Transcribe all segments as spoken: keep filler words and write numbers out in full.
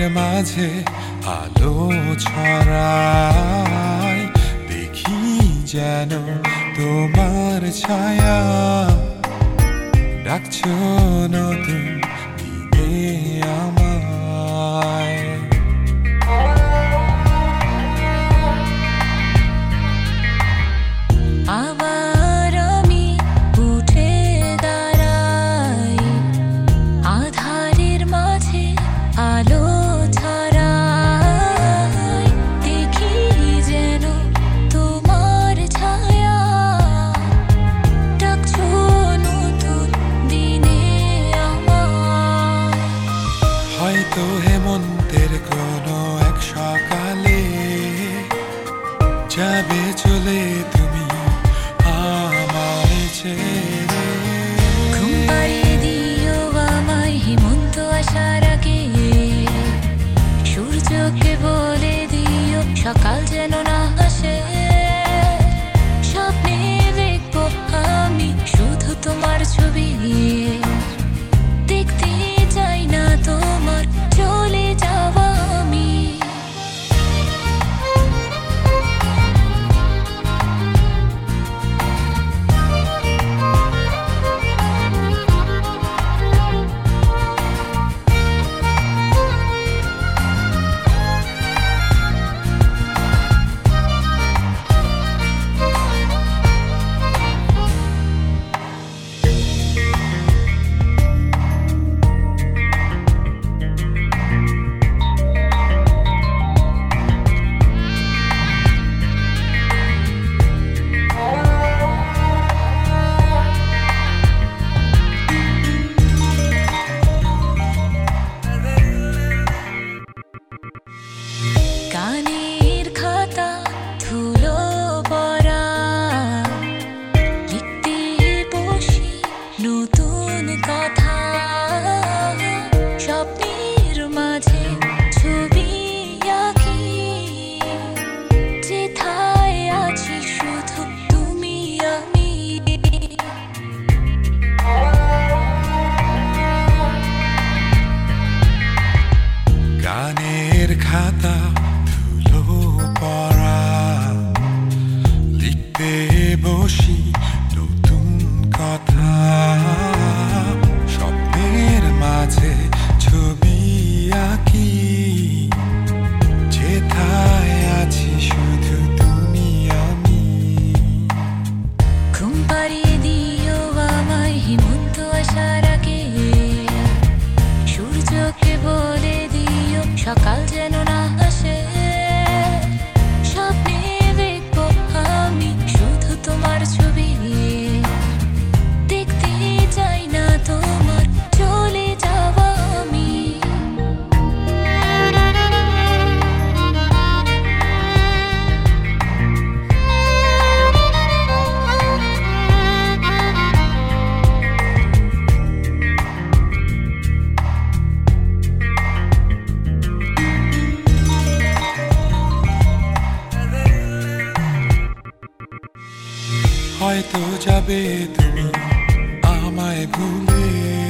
মাঝে আলো ছড়ায়, দেখি যেন তোমার ছায়া ডাকছো নতুন দিনে আমায়। আবার আমি উঠে দাঁড়াই, আধারের মাঝে আলো ছড়াই, দেখি যেন তোমার ছায়া ডাকছো নতুন দিনে আমায়। হয়তো হেমন্তের কোনো এক সকালে যাবে চলে তুমি আমায় ছেড়ে। ঘুম পাড়িয়ে দিও আমায় হেমন্ত আসার আগে, সূর্যকে বলে দিও সকাল যেন না আসে। স্বপ্নে দেখবো আমি শুধু তোমার ছবি, দেখতে চাই না তোমার চলে যাওয়া আমি। গানের খাতা ধুলো পড়া, লিখতে বসি নতুন কথা। স্বপ্নের মাঝে ছবি আঁকি, যেথায় আছি শুধু তুমি আমি। গানের খাতা ধুলো পড়া, লিখতে বসি নতুন কথা। স্বপ্নের মাঝে ছবি আঁকি, যেথায় আছি শুধু তুমি আমি। ঘুম পাড়িয়ে দিও আমায় হেমন্ত আসার আগে, সূর্যকে বলে দিও সকাল যেন না আসে। স্বপ্নে দেখবো আমি শুধু তোমার ছবি, দেখতে চাই না তোমার চলে যাওয়া আমি। হয়তো যাবে তুমি আমায় ভুলে,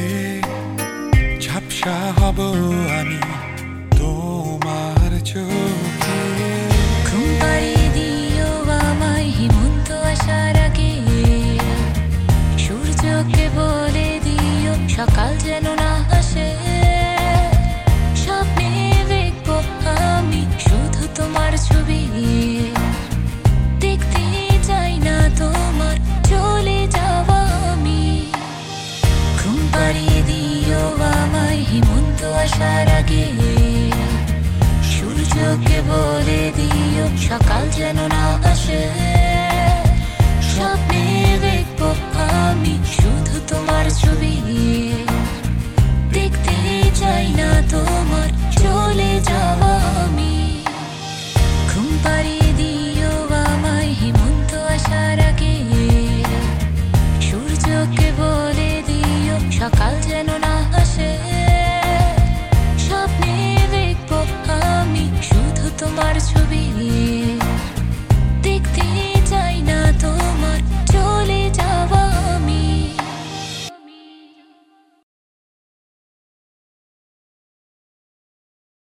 ঝাপসা হব আমি তোমার চোখে। ঘুম পাড়িয়ে দিও আমায় হেমন্ত আসার আগে, সূর্যকে বলে দিও সকাল যেন না আসে। স্বপ্নে দেখবো আমি শুধু তোমার ছবি, দেখতে চাই না তোমার চলে যাওয়া আমি। ঘুম পাড়িয়ে দিও আমায় হেমন্ত আসার আগে, সূর্যকে বলে দিও সকাল যেন না আসে। স্বপ্নে দেখবো আমি শুধু তোমার ছবি।